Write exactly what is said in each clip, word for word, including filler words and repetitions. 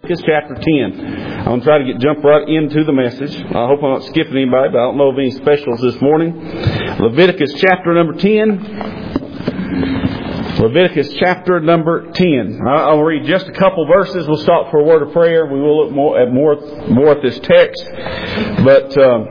Leviticus chapter ten. I'm going to try to get jump right into the message. I hope I'm not skipping anybody, but I don't know of any specials this morning. Leviticus chapter number ten. Leviticus chapter number ten. I'll read just a couple verses. We'll stop for a word of prayer. We will look more at more, more at this text. But uh,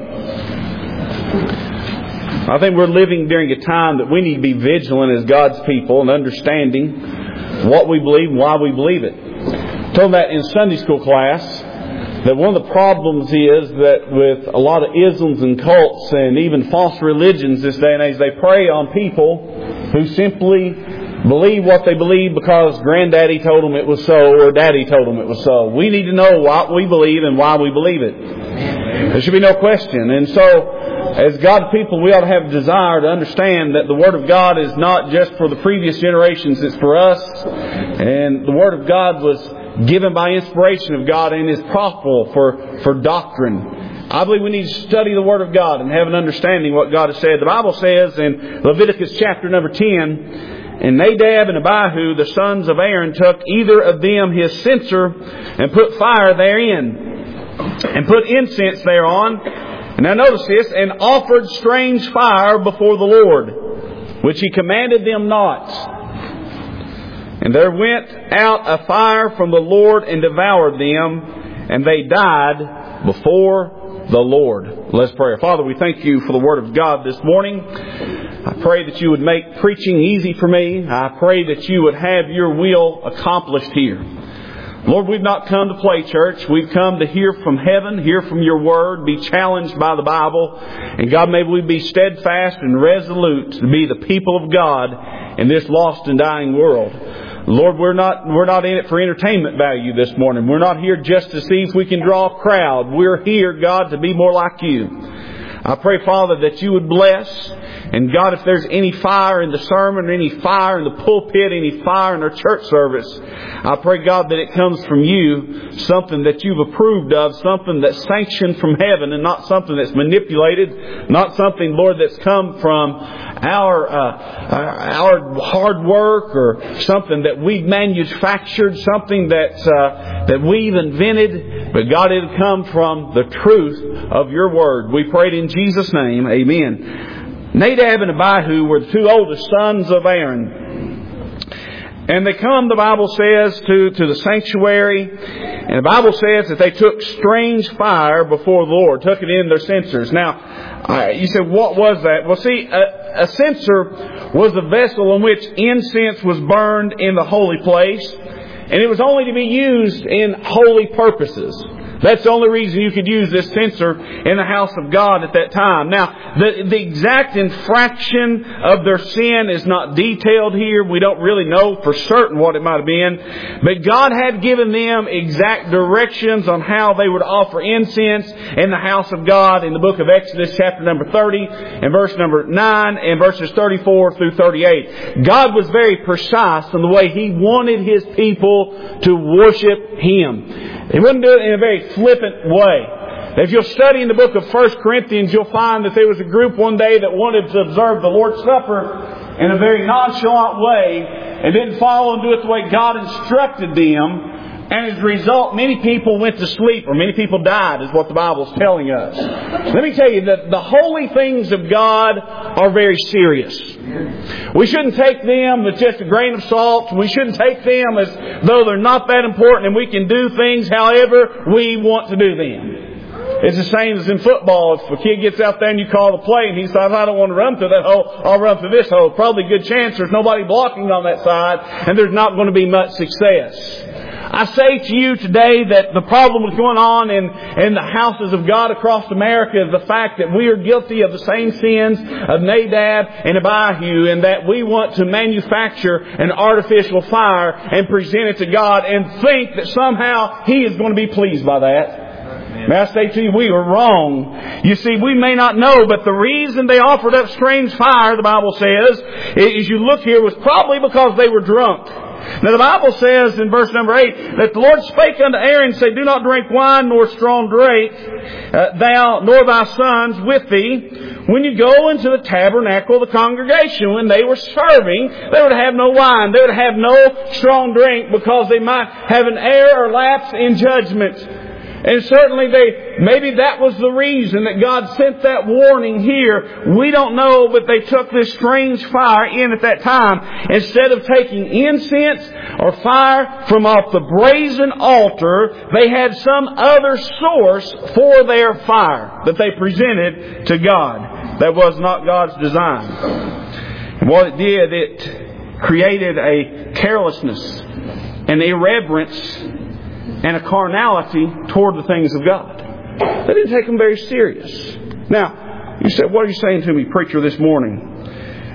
I think we're living during a time that we need to be vigilant as God's people and understanding what we believe and why we believe it. I told that in Sunday school class that one of the problems is that with a lot of isms and cults and even false religions this day and age, they prey on people who simply believe what they believe because granddaddy told them it was so or daddy told them it was so. We need to know what we believe and why we believe it. There should be no question. And so, as God's people, we ought to have a desire to understand that the Word of God is not just for the previous generations, it's for us. And the Word of God was given by inspiration of God and is profitable for, for doctrine. I believe we need to study the Word of God and have an understanding of what God has said. The Bible says in Leviticus chapter number ten, and Nadab and Abihu, the sons of Aaron, took either of them his censer and put fire therein and put incense thereon. And now notice this, and offered strange fire before the Lord, which He commanded them not. And there went out a fire from the Lord and devoured them, and they died before the Lord. Let's pray. Father, we thank You for the Word of God this morning. I pray that You would make preaching easy for me. I pray that You would have Your will accomplished here. Lord, we've not come to play church. We've come to hear from heaven, hear from Your Word, be challenged by the Bible. And God, may we be steadfast and resolute to be the people of God in this lost and dying world. Lord, we're not we're not in it for entertainment value this morning. We're not here just to see if we can draw a crowd. We're here, God, to be more like You. I pray, Father, that You would bless. And God, if there's any fire in the sermon, any fire in the pulpit, any fire in our church service, I pray, God, that it comes from You, something that You've approved of, something that's sanctioned from heaven and not something that's manipulated, not something, Lord, that's come from our uh, our hard work or something that we've manufactured, something that, uh, that we've invented. But God, it had come from the truth of Your Word. We pray it in Jesus' name. Amen. Nadab and Abihu were the two oldest sons of Aaron. And they come, the Bible says, to, to the sanctuary. And the Bible says that they took strange fire before the Lord, took it in their censers. Now, uh, you said, what was that? Well, see, a, a censer was a vessel in which incense was burned in the holy place. And it was only to be used in holy purposes. That's the only reason you could use this censer in the house of God at that time. Now, the, the exact infraction of their sin is not detailed here. We don't really know for certain what it might have been. But God had given them exact directions on how they would offer incense in the house of God in the book of Exodus chapter number thirty and verse number nine and verses thirty-four through thirty-eight. God was very precise in the way He wanted His people to worship Him. He wouldn't do it in a very flippant way. If you'll study in the book of First Corinthians, you'll find that there was a group one day that wanted to observe the Lord's Supper in a very nonchalant way and didn't follow and do it the way God instructed them. And as a result, many people went to sleep, or many people died, is what the Bible's telling us. Let me tell you that the holy things of God are very serious. We shouldn't take them with just a grain of salt. We shouldn't take them as though they're not that important and we can do things however we want to do them. It's the same as in football. If a kid gets out there and you call the play and he says, I don't want to run through that hole, I'll run through this hole. Probably a good chance there's nobody blocking on that side and there's not going to be much success. I say to you today that the problem that's going on in, in the houses of God across America is the fact that we are guilty of the same sins of Nadab and Abihu, and that we want to manufacture an artificial fire and present it to God and think that somehow He is going to be pleased by that. May I say to you, we are wrong. You see, we may not know, but the reason they offered up strange fire, the Bible says, as you look here, was probably because they were drunk. Now the Bible says in verse number eight that the Lord spake unto Aaron and said, do not drink wine nor strong drink, uh, thou nor thy sons with thee, when you go into the tabernacle of the congregation, when they were serving, they would have no wine. They would have no strong drink because they might have an error or lapse in judgment. And certainly they, maybe that was the reason that God sent that warning here. We don't know, but they took this strange fire in at that time. Instead of taking incense or fire from off the brazen altar, they had some other source for their fire that they presented to God. That was not God's design. And what it did, it created a carelessness, an irreverence, and a carnality toward the things of God. They didn't take them very serious. Now, you said, what are you saying to me, preacher, this morning?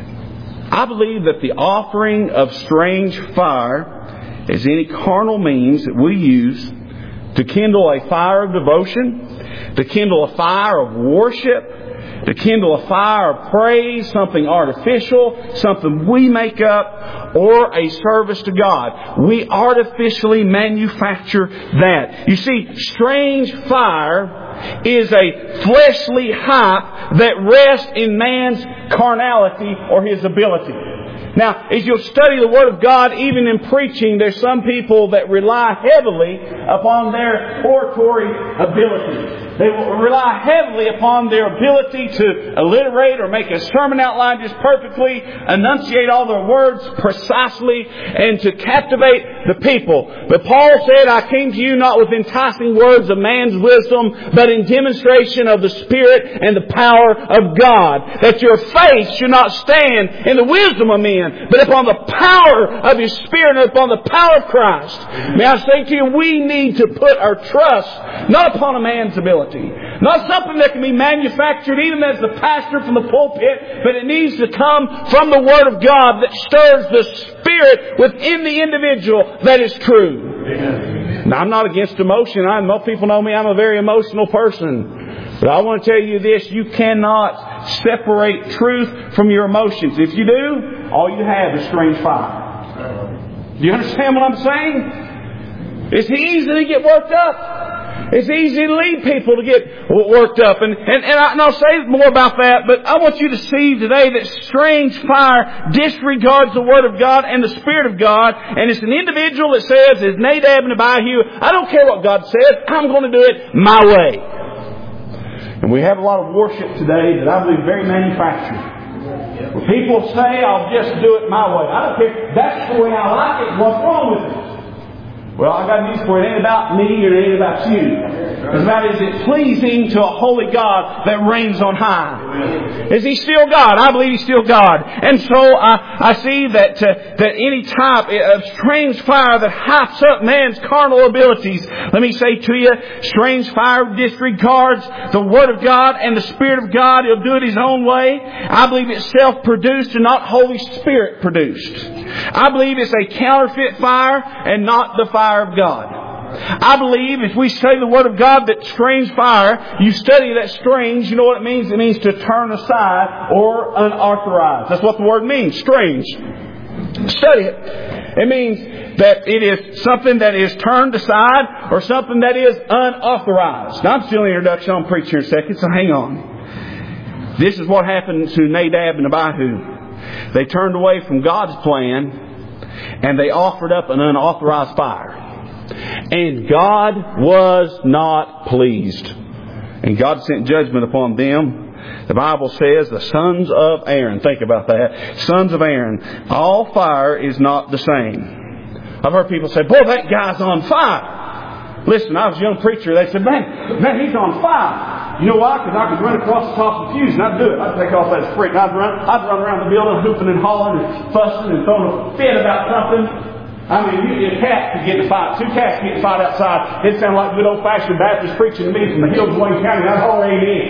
I believe that the offering of strange fire is any carnal means that we use to kindle a fire of devotion, to kindle a fire of worship, to kindle a fire of praise, something artificial, something we make up, or a service to God. We artificially manufacture that. You see, strange fire is a fleshly hype that rests in man's carnality or his ability. Now, as you'll study the Word of God, even in preaching, there's some people that rely heavily upon their oratory ability. They will rely heavily upon their ability to alliterate or make a sermon outline just perfectly, enunciate all their words precisely, and to captivate the people. But Paul said, I came to you not with enticing words of man's wisdom, but in demonstration of the Spirit and the power of God. That your faith should not stand in the wisdom of men, but upon the power of His Spirit and upon the power of Christ. May I say to you, we need to put our trust not upon a man's ability. Not something that can be manufactured even as the pastor from the pulpit, but it needs to come from the Word of God that stirs the Spirit within the individual that is true. Amen. Now, I'm not against emotion. I, most people know me, I'm a very emotional person. But I want to tell you this, you cannot separate truth from your emotions. If you do, all you have is strange fire. Do you understand what I'm saying? It's easy to get worked up. It's easy to lead people to get worked up. And, and, and, I, and I'll say more about that, but I want you to see today that strange fire disregards the Word of God and the Spirit of God. And it's an individual that says, as Nadab and Abihu, I don't care what God says, I'm going to do it my way. And we have a lot of worship today that I believe very manufactured. Where people say, I'll just do it my way. I don't care. That's the way I like it. What's wrong with it? Well, I got news for you. It ain't about me or it ain't about you. It's about, is it pleasing to a holy God that reigns on high? Is He still God? I believe He's still God. And so I, I see that uh, that any type of strange fire that hypes up man's carnal abilities, let me say to you, strange fire disregards the Word of God and the Spirit of God. He'll do it His own way. I believe it's self-produced and not Holy Spirit produced. I believe it's a counterfeit fire and not the fire of God. I believe if we study the Word of God that strange fire, you study that strange, you know what it means? It means to turn aside or unauthorized. That's what the word means, strange. Study it. It means that it is something that is turned aside or something that is unauthorized. Now I'm still in the introduction, I'll preach here in a second, so hang on. This is what happened to Nadab and Abihu. They turned away from God's plan and they offered up an unauthorized fire. And God was not pleased. And God sent judgment upon them. The Bible says the sons of Aaron. Think about that. Sons of Aaron. All fire is not the same. I've heard people say, boy, that guy's on fire. Listen, I was a young preacher. They said, man, man, he's on fire. You know why? Because I could run across the top of the fuse and I'd do it. I'd take off that sprint. I'd run, I'd run around the building hooping and hollering and fussing and throwing a fit about something. I mean, you, a cat could get in a fight. Two cats could get in a fight outside. It sounded like good old-fashioned Baptist preaching to me from the hills of Wayne County. I'd holler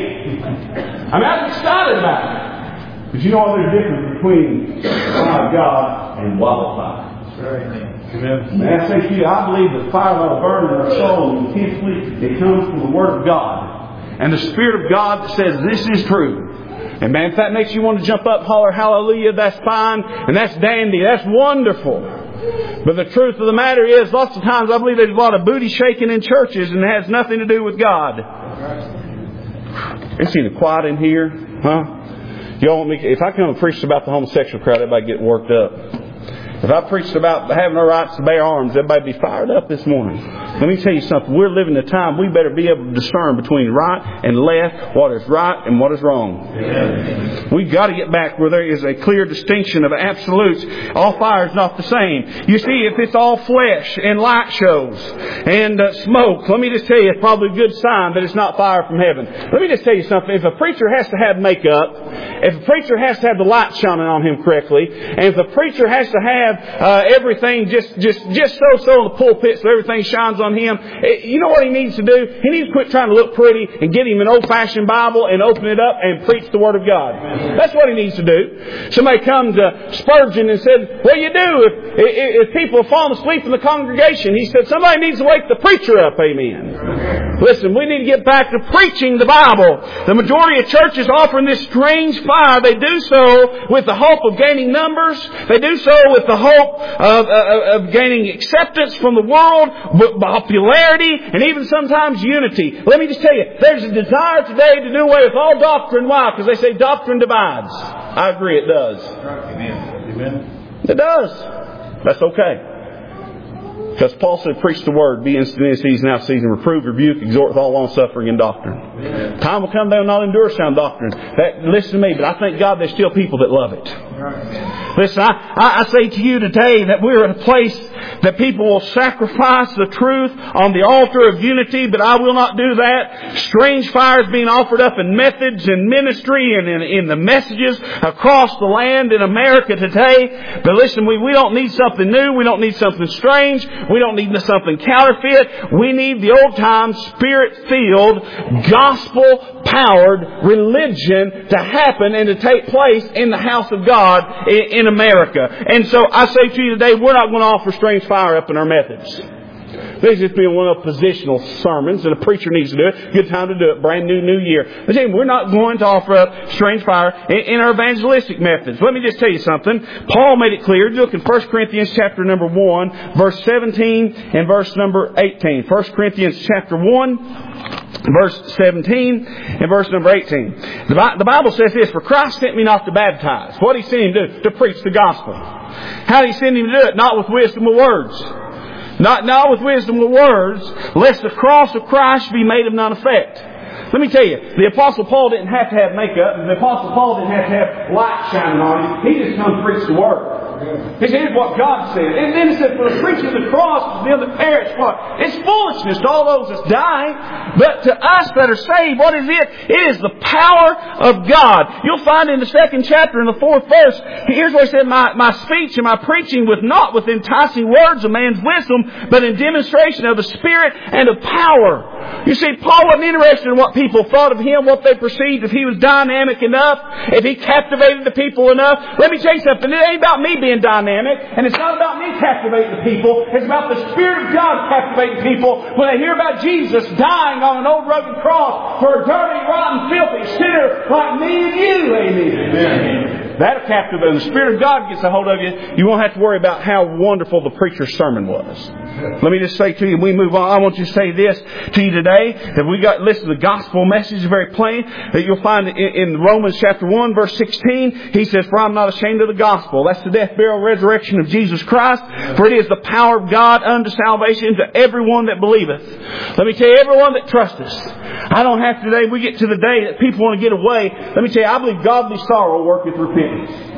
amen. I mean, I was excited about it. But you know what? There's a difference between the fire of God and wildfire. That's right. Amen. And I say to you, I believe the fire that'll burn in our soul intensely, it comes from the Word of God. And the Spirit of God that says this is true. And man, if that makes you want to jump up, holler, hallelujah, that's fine. And that's dandy. That's wonderful. But the truth of the matter is, lots of times I believe there's a lot of booty shaking in churches and it has nothing to do with God. It's either quiet in here, huh? Y'all want me? If I come and preach about the homosexual crowd, everybody get worked up. If I preached about having our rights to bear arms, everybody be fired up this morning. Let me tell you something. We're living in a time we better be able to discern between right and left, what is right and what is wrong. Amen. We've got to get back where there is a clear distinction of absolutes. All fire is not the same. You see, if it's all flesh and light shows and uh, smoke, let me just tell you, it's probably a good sign that it's not fire from heaven. Let me just tell you something. If a preacher has to have makeup, if a preacher has to have the light shining on him correctly, and if a preacher has to have uh, everything just just just so so in the pulpit so everything shines on him, you know what he needs to do? He needs to quit trying to look pretty and get him an old-fashioned Bible and open it up and preach the Word of God. That's what he needs to do. Somebody comes to Spurgeon and said, what do you do if, if, if people have fallen asleep in the congregation? He said, somebody needs to wake the preacher up. Amen. Listen, we need to get back to preaching the Bible. The majority of churches offering this strange fire, they do so with the hope of gaining numbers. They do so with the hope of, of, of gaining acceptance from the world, popularity, and even sometimes unity. Let me just tell you, there's a desire today to do away with all doctrine. Why? Because they say doctrine divides. I agree, it does. Amen. Amen. It does. That's okay. Because Paul said, preach the word, be instant in season, out of season, reprove, rebuke, exhort with all long suffering and doctrine. Amen. Time will come they will not endure sound doctrine. That, listen to me, but I thank God there's still people that love it. Right. Listen, I, I, I say to you today that we're at a place that people will sacrifice the truth on the altar of unity, but I will not do that. Strange fires being offered up in methods and ministry and in, in the messages across the land in America today. But listen, we, we don't need something new. We don't need something strange. We don't need something counterfeit. We need the old-time, spirit-filled, gospel-powered religion to happen and to take place in the house of God in, in America. And so I say to you today, we're not going to offer strange fire up in our methods. This is being one of positional sermons, and a preacher needs to do it. Good time to do it. Brand new, new year. Listen, we're not going to offer up strange fire in, in our evangelistic methods. Let me just tell you something. Paul made it clear. Look in First Corinthians chapter number one, verse seventeen and verse number eighteen. First Corinthians chapter one, verse seventeen and verse number eighteen. The, the Bible says this, for Christ sent me not to baptize. What did He send Him to do? To preach the gospel. How did He send Him to do it? Not with wisdom of words. Not, not with wisdom of words, lest the cross of Christ be made of none effect. Let me tell you, the Apostle Paul didn't have to have makeup. The Apostle Paul didn't have to have light shining on him. He just come to preach the Word. He said, here's what God said. And then he said, for the preaching of the cross, to them that perish, what? It's foolishness to all those that die. But to us that are saved, what is it? It is the power of God. You'll find in the second chapter, in the fourth verse, here's what he said, my, my speech and my preaching was not with enticing words of man's wisdom, but in demonstration of the Spirit and of power. You see, Paul wasn't interested in what people thought of him, what they perceived, if he was dynamic enough, if he captivated the people enough. Let me tell you something. It ain't about me being dynamic, and it's not about me captivating the people. It's about the Spirit of God captivating people when they hear about Jesus dying on an old rugged cross for a dirty, rotten, filthy sinner like me and you. Amen. Amen. That'll captivate. When the Spirit of God gets a hold of you, you won't have to worry about how wonderful the preacher's sermon was. Let me just say to you, we move on. I want you to say this to you today, that we got, listen, the gospel message is very plain, that you'll find in, in Romans chapter one, verse sixteen, he says, for I'm not ashamed of the gospel. That's the death, burial, resurrection of Jesus Christ, for it is the power of God unto salvation to everyone that believeth. Let me tell you, everyone that trusteth. I don't have to today, we get to the day that people want to get away. Let me tell you, I believe godly sorrow worketh repentance.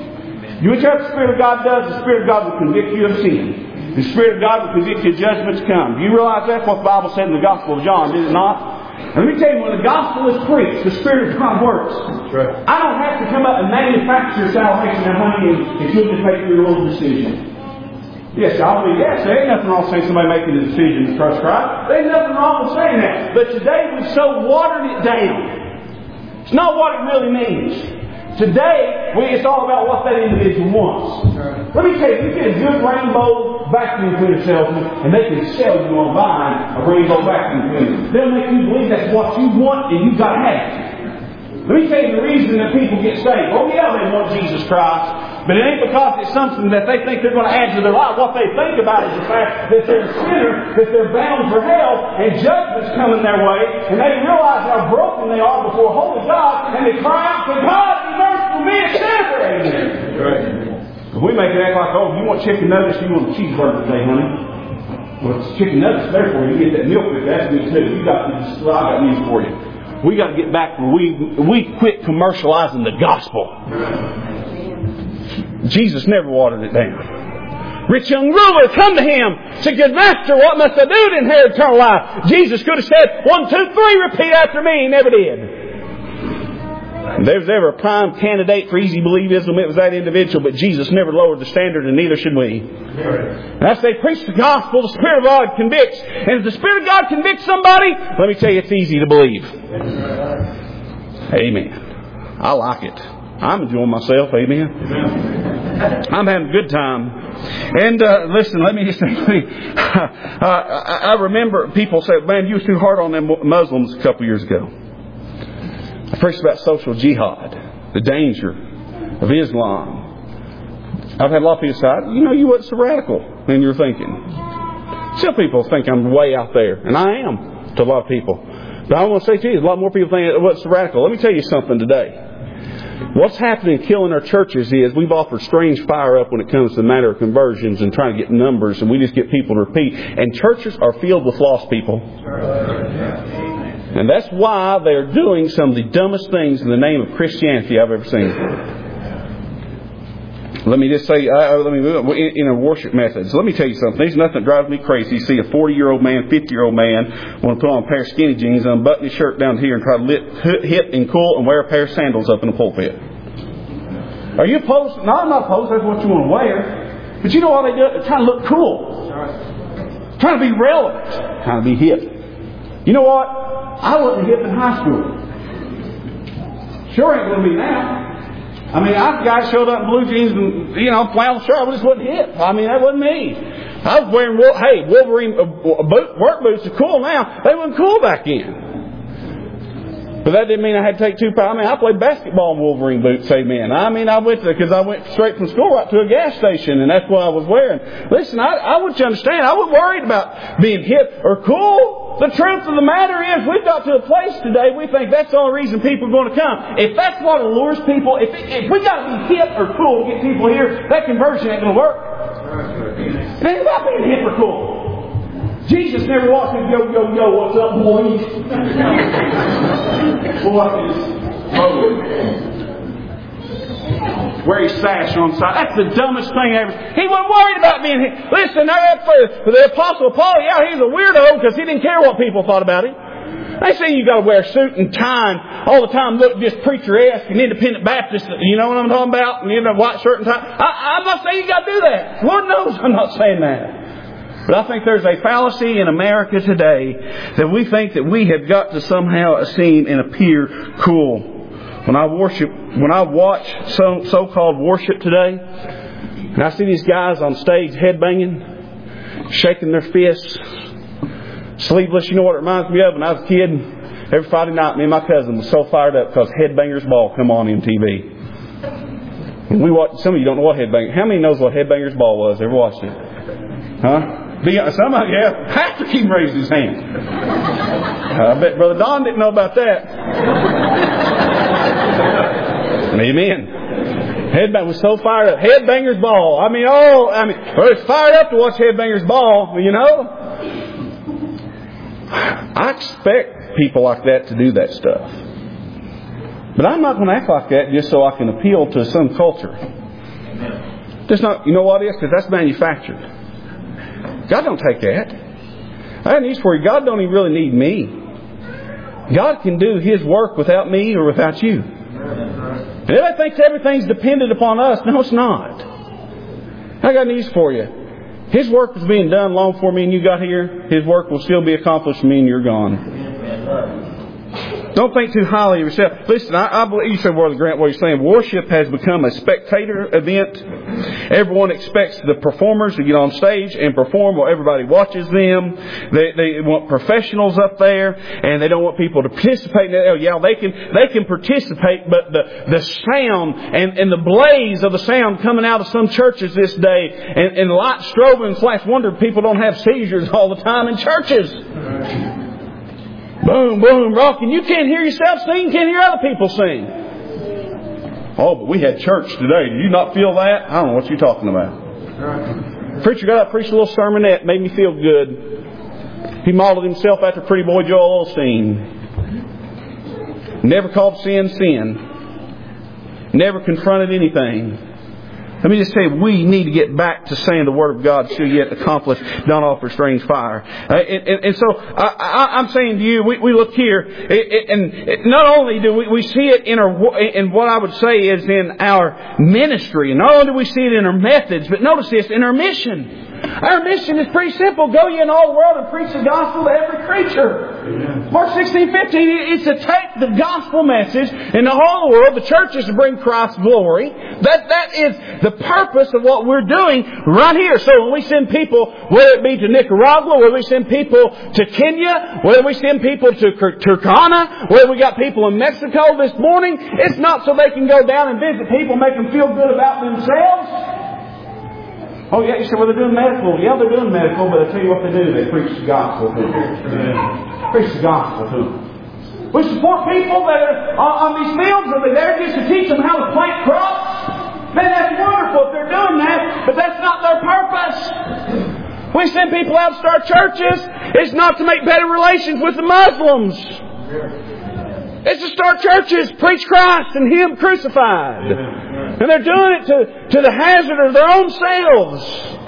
You which what the Spirit of God does, the Spirit of God will convict you of sin. The Spirit of God will convict you of judgments come. Do you realize that's what the Bible said in the Gospel of John, did it not? And let me tell you, when the Gospel is preached, the Spirit of God works. That's right. I don't have to come up and manufacture salvation and honey and, and you just make your own decision. Yes, I believe, yes, there ain't nothing wrong with saying somebody making a decision to trust Christ. There ain't nothing wrong with saying that. But today we've so watered it down. It's not what it really means. Today, we, it's all about what that individual wants. Right. Let me tell you, you get a good rainbow vacuum cleaner salesman, and they can sell you on buying a rainbow vacuum cleaner. They'll make you believe that's what you want, and you've got to have it. Let me tell you the reason that people get saved. Oh yeah, they want Jesus Christ. But it ain't because it's something that they think they're going to add to their life. What they think about is the fact that they're a sinner, that they're bound for hell, and judgment's coming their way, and they realize how broken they are before holy God, and they cry out for God, be merciful to me, a sinner. Amen. Right. We make it act like, oh, you want chicken nuggets, you want a cheeseburger today, honey. Well, it's chicken nuggets there for you. You get that milk with that. That's me too. You got these, well, I got news for you. We got to get back where we we quit commercializing the gospel. Jesus never watered it down. Rich young ruler, come to Him. Say, good Master, what must I do to inherit eternal life? Jesus could have said, one, two, three, repeat after me. He never did. If there was ever a prime candidate for easy believism, it was that individual. But Jesus never lowered the standard, and neither should we. And as they preach the gospel, the Spirit of God convicts. And if the Spirit of God convicts somebody, let me tell you, it's easy to believe. Amen. I like it. I'm enjoying myself. Amen. I'm having a good time. And uh, listen, let me just say, uh, I, I remember people say, man, you was too hard on them Muslims a couple years ago. I preached about social jihad, the danger of Islam. I've had a lot of people say, you know, you wasn't so radical in your thinking. Some people think I'm way out there, and I am to a lot of people. But I want to say to you, a lot more people think it wasn't so radical. Let me tell you something today. What's happening killing our churches is we've offered strange fire up when it comes to the matter of conversions and trying to get numbers, and we just get people to repeat. And churches are filled with lost people. And that's why they're doing some of the dumbest things in the name of Christianity I've ever seen. Let me just say, uh, let me in, in our worship methods. Let me tell you something. There's nothing that drives me crazy. You see a forty-year-old man, fifty-year-old man want to put on a pair of skinny jeans, unbutton his shirt down here, and try to lit, hit and cool and wear a pair of sandals up in the pulpit. Are you opposed? No, I'm not opposed. That's what you want to wear. But you know what they do? They're trying to look cool, trying to be relevant, trying to be hip. You know what? I wasn't hip in high school. Sure ain't going to be now. I mean, I guys showed up in blue jeans and, you know, flannel shirt. I just wasn't hip. I mean, that wasn't me. I was wearing, hey, Wolverine uh, boot, work boots are cool now. They weren't cool back then. But that didn't mean I had to take two pounds. I mean, I played basketball in Wolverine boots, amen. I mean, I went to, because I went straight from school right to a gas station, and that's what I was wearing. Listen, I, I want you to understand, I wasn't worried about being hip or cool. The truth of the matter is, we've got to a place today, we think that's the only reason people are going to come. If that's what allures people, if, if we got to be hip or cool to get people here, that conversion ain't going to work. It ain't about being hip or cool. Jesus never walked in, yo, yo, yo, what's up, boys? What is oh. Wear his sash on the side. That's the dumbest thing ever. He wasn't worried about being here. Listen, for the Apostle Paul, yeah, he's a weirdo because he didn't care what people thought about him. They say you got to wear a suit and tie and all the time look just preacher-esque and independent Baptist. You know what I'm talking about? And you know, white shirt and tie. I, I'm not saying you got to do that. Lord knows I'm not saying that. But I think there's a fallacy in America today that we think that we have got to somehow seem and appear cool. When I worship, when I watch so, so-called worship today, and I see these guys on stage headbanging, shaking their fists, sleeveless, you know what it reminds me of? When I was a kid, every Friday night, me and my cousin was so fired up because Headbangers Ball come on M T V. And we watched, some of you don't know what Headbangers, how many knows what Headbangers Ball was? Ever watched it? Huh? Some of you, yeah, Pastor keep raising his hand. I bet Brother Don didn't know about that. Amen. Headbang was so fired up. Headbangers Ball. I mean, oh, I mean, well, it's fired up to watch Headbangers Ball, you know. I expect people like that to do that stuff. But I'm not going to act like that just so I can appeal to some culture. Just not, you know what it is? Because that's manufactured. God don't take that. I have news for you. God don't even really need me. God can do His work without me or without you. And everybody thinks everything's dependent upon us. No, it's not. I got news for you. His work was being done long before me and you got here. His work will still be accomplished when me and you're gone. Don't think too highly of yourself. Listen, I, I believe you said, Brother Grant, what you're saying. Worship has become a spectator event. Everyone expects the performers to get on stage and perform while everybody watches them. They, they want professionals up there, and they don't want people to participate. Oh, yeah, they can they can participate, but the the sound and, and the blaze of the sound coming out of some churches this day, and, and light strobing and flash. Wonder people don't have seizures all the time in churches. Boom, boom, rocking. You can't hear yourself sing, can't hear other people sing. Oh, but we had church today. Do you not feel that? I don't know what you're talking about. Preacher got up, preached a little sermonette, made me feel good. He modeled himself after pretty boy Joel Osteen. Never called sin sin. Never confronted anything. Let me just say, we need to get back to saying the Word of God shall yet accomplish, not offer strange fire. Uh, and, and, and so I, I, I'm saying to you, we, we look here, it, it, and it, not only do we, we see it in our, in what I would say is in our ministry, and not only do we see it in our methods, but notice this, in our mission. Our mission is pretty simple. Go ye in all the world and preach the gospel to every creature. Amen. Mark sixteen fifteen is to take the gospel message in the whole world. The church is to bring Christ's glory. That That is the purpose of what we're doing right here. So when we send people, whether it be to Nicaragua, whether we send people to Kenya, whether we send people to Turkana, whether we got people in Mexico this morning, it's not so they can go down and visit people, make them feel good about themselves. Oh, yeah, you said, well, they're doing medical. Yeah, they're doing medical, but I tell you what they do. They preach the gospel to them. Yeah. Preach the gospel to them. We support people that are on these fields, and they're there just to teach them how to plant crops. Man, that's wonderful if they're doing that, but that's not their purpose. We send people out to start churches. It's not to make better relations with the Muslims. It's to start churches, preach Christ and Him crucified. And they're doing it to, to the hazard of their own selves.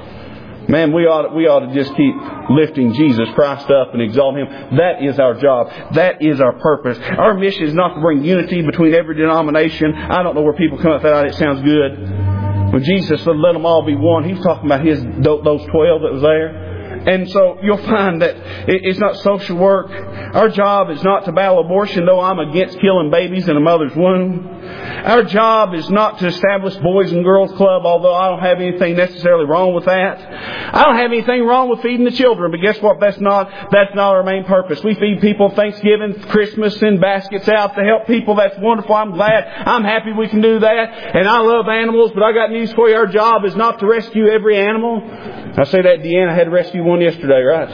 Man, we ought, we ought to just keep lifting Jesus Christ up and exalt Him. That is our job. That is our purpose. Our mission is not to bring unity between every denomination. I don't know where people come up with that. It sounds good. When Jesus said, let them all be one, He was talking about his those twelve that was there. And so you'll find that it's not social work. Our job is not to battle abortion, though I'm against killing babies in a mother's womb. Our job is not to establish Boys and Girls Club, although I don't have anything necessarily wrong with that. I don't have anything wrong with feeding the children, but guess what? That's not that's not our main purpose. We feed people Thanksgiving, Christmas, and baskets out to help people. That's wonderful. I'm glad. I'm happy we can do that. And I love animals, but I got news for you. Our job is not to rescue every animal. I say that, Deanna, I had to rescue one yesterday, right?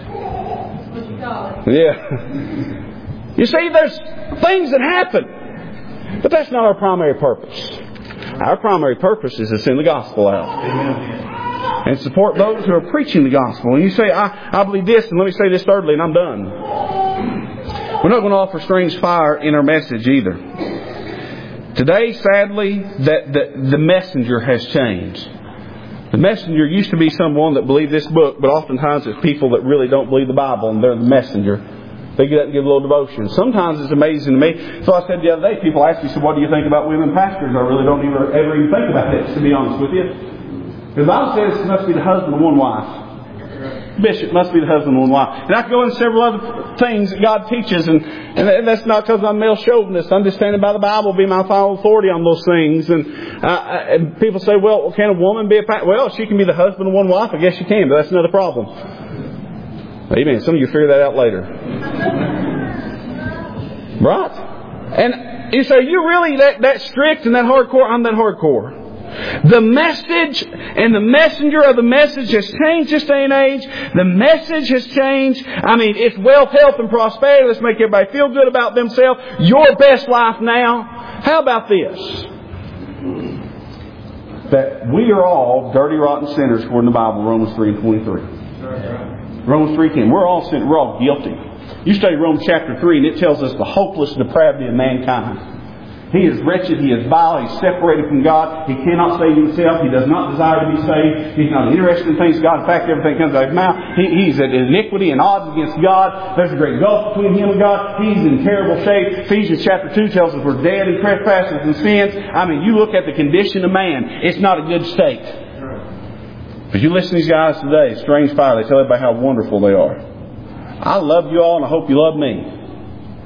Yeah. You see, there's things that happen. But that's not our primary purpose. Our primary purpose is to send the gospel out. Amen. And support those who are preaching the gospel. And you say, I, I believe this, and let me say this thirdly, and I'm done. We're not going to offer strange fire in our message either. Today, sadly, that the, the messenger has changed. The messenger used to be someone that believed this book, but oftentimes it's people that really don't believe the Bible, and they're the messenger. They get up and give a little devotion. Sometimes it's amazing to me. So I said the other day, people ask me, so what do you think about women pastors? I really don't ever, ever even think about this, to be honest with you. The Bible says it must be the husband of one wife. Bishop must be the husband of one wife. And I can go into several other things that God teaches, and, and that's not because I'm male chauvinist. I'm just standing by the Bible, be my final authority on those things. And, uh, and people say, well, can a woman be a pastor? Well, she can be the husband of one wife. I guess she can, but that's another problem. Amen. Some of you figure that out later. Right? And you say, you're really that, that strict and that hardcore? I'm that hardcore. The message and the messenger of the message has changed this day and age. The message has changed. I mean, it's wealth, health, and prosperity. Let's make everybody feel good about themselves. Your best life now. How about this? That we are all dirty, rotten sinners according to the Bible, Romans three and twenty-three. Romans three ten. We're all sin. We're all guilty. You study Romans chapter three, and it tells us the hopeless depravity of mankind. He is wretched. He is vile. He's separated from God. He cannot save himself. He does not desire to be saved. He's not interested in things of God. In fact, everything comes out of his mouth. He, he's at iniquity and odds against God. There's a great gulf between him and God. He's in terrible shape. Ephesians chapter two tells us we're dead in trespasses and sins. I mean, you look at the condition of man. It's not a good state. But you listen to these guys today, Strange Fire, they tell everybody how wonderful they are. I love you all, and I hope you love me.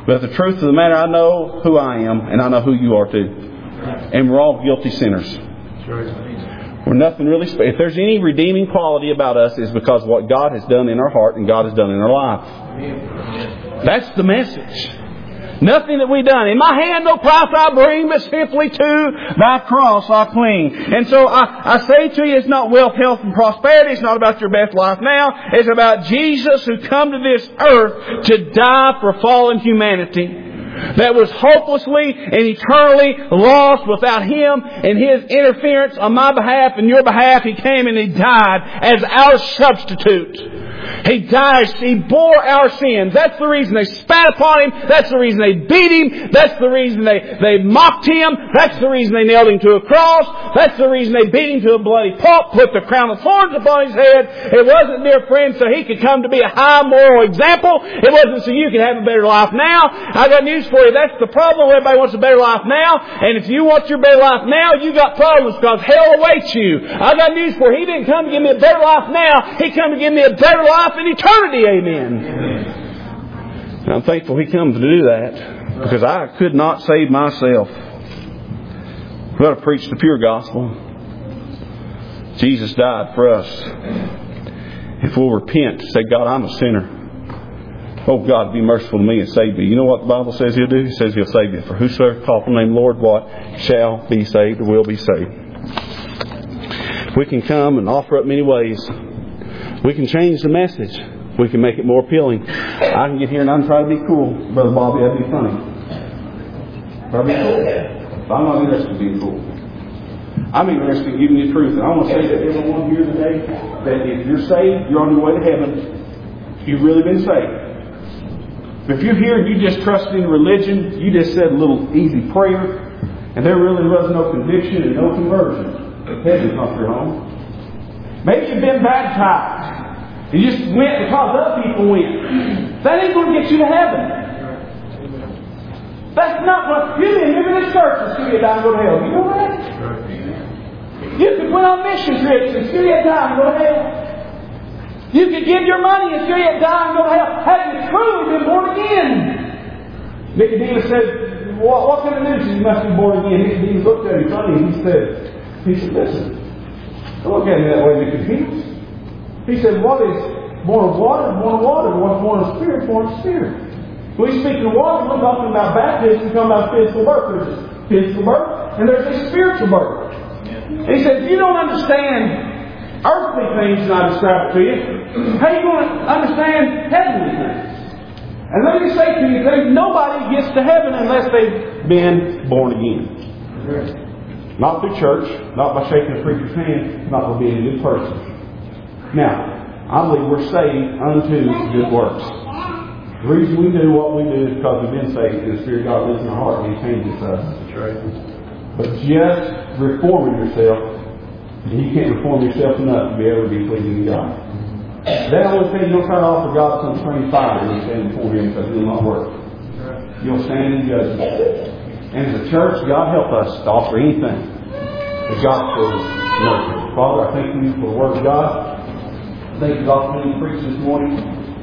But the truth of the matter, I know who I am, and I know who you are too. And we're all guilty sinners. We're nothing really special. If there's any redeeming quality about us, it's because of what God has done in our heart and God has done in our life. That's the message. Nothing that we've done. In my hand no price I bring, but simply to thy cross I cling. And so I, I say to you, it's not wealth, health, and prosperity. It's not about your best life now. It's about Jesus who come to this earth to die for fallen humanity that was hopelessly and eternally lost without Him and His interference on my behalf and your behalf. He came and He died as our substitute. He died. He bore our sins. That's the reason they spat upon Him. That's the reason they beat Him. That's the reason they, they mocked Him. That's the reason they nailed Him to a cross. That's the reason they beat Him to a bloody pulp, put the crown of thorns upon His head. It wasn't, dear friends, so He could come to be a high moral example. It wasn't so you could have a better life now. I got news for you. That's the problem. Everybody wants a better life now. And if you want your better life now, you got problems because hell awaits you. I got news for you. He didn't come to give me a better life now. He come to give me a better life in eternity. Amen. And I'm thankful He comes to do that because I could not save myself. We've got to preach the pure gospel. Jesus died for us. If we'll repent, say, God, I'm a sinner. Oh, God, be merciful to me and save me. You know what the Bible says He'll do? He says He'll save you. For whosoever call upon the name of the Lord, what? Shall be saved or will be saved. We can come and offer up many ways. We can change the message. We can make it more appealing. I can get here and I can try to be cool. Brother Bobby, that'd be funny. Try to be cool. But I'm not interested in being cool. I'm interested in giving you the truth. And I want to say to everyone here today that if you're saved, you're on your way to heaven. You've really been saved. If you're here and you just trusted in religion, you just said a little easy prayer, and there really was no conviction and no conversion, heaven's not your home. Maybe you've been baptized. You just went because other people went. That ain't going to get you to heaven. That's not what you didn't live in this church and still get down and go to hell. You know that? You could went on mission trips and still get down and go to hell. You could give your money and still yet die and go to hell. Have you truly been born again? Nicodemus said, what, what kind of news is you must be born again? Nicodemus looked at him funny and he said, he said, listen, don't look at me that way, Nicodemus. He said, what is born of water, born of water. What's born of spirit, born of spirit. When we speak of water, we're talking about baptism, we're talking about physical birth. There's a physical birth and there's a spiritual birth. He said, if you don't understand earthly things, and I describe it to you, how are you going to understand heavenly things? And let me say to you, that nobody gets to heaven unless they've been born again. Not through church, not by shaking a preacher's hand, not by being a good person. Now, I believe we're saved unto good works. The reason we do what we do is because we've been saved, and the Spirit of God lives in our heart and He changes us. But just reforming yourself, and you can't reform yourself enough to be able to be pleasing to God. That only thing you'll try to offer God some strange fire when you stand before Him because it will not work. You'll stand in judgment. And as a church, God help us to offer anything the gospel nurture. Father, I thank You for the Word of God. I thank You for the opportunity to preach this morning.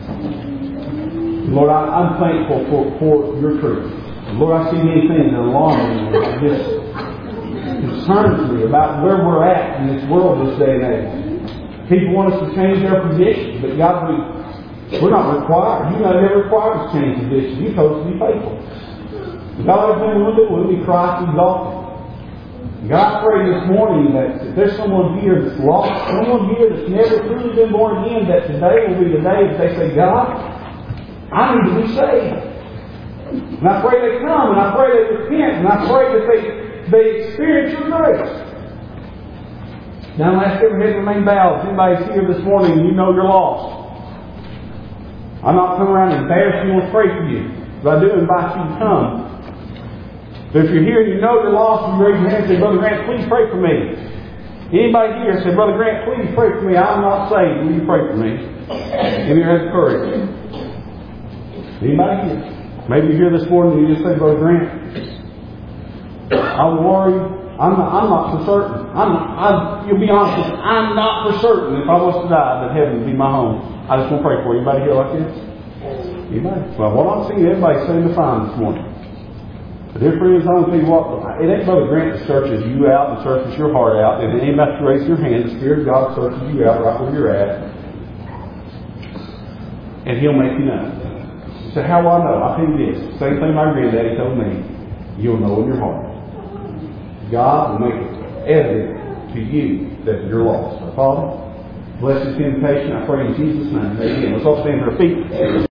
Lord, I, I'm thankful for, for Your truth. Lord, I see many things that alarm me. I just concerns me about where we're at in this world this day and age. People want us to change their position, but God, we, we're not required. You never required us to change position. You told us to be faithful. God, everything we'll do will be Christ exalted. God, I pray this morning that if there's someone here that's lost, someone here that's never truly been born again, that today will be the day that they say, God, I need to be saved. And I pray they come, and I pray they repent, and I pray that they They experience Your grace. Now, let's every head remain bowed. If anybody's here this morning and you know you're lost, I'm not coming around and embarrass you and pray for you, but I do invite you to come. But if you're here and you know you're lost, you raise your hand and say, Brother Grant, please pray for me. Anybody here say, Brother Grant, please pray for me. I'm not saved. Will you pray for me? Give me your courage. Anybody here? Maybe you're here this morning and you just say, Brother Grant, I'm worried. I'm not, I'm not for certain. I'm not, I, you'll be honest with me. I'm not for certain if I was to die that heaven would be my home. I just want to pray for you. Anybody here like this? Anybody? Well, what I'm seeing everybody seem to find this morning. But dear friends, I want to tell you what, it ain't Brother Grant that searches you out and searches your heart out. And it ain't about to raise your hand. The Spirit of God searches you out right where you're at. And He'll make you know. You say, how will I know? I'll tell you this. Same thing my granddaddy told me. You'll know in your heart. God will make it evident to you that you're lost. Father, bless this invitation. I pray in Jesus' name. Amen. Let's all stand to our feet.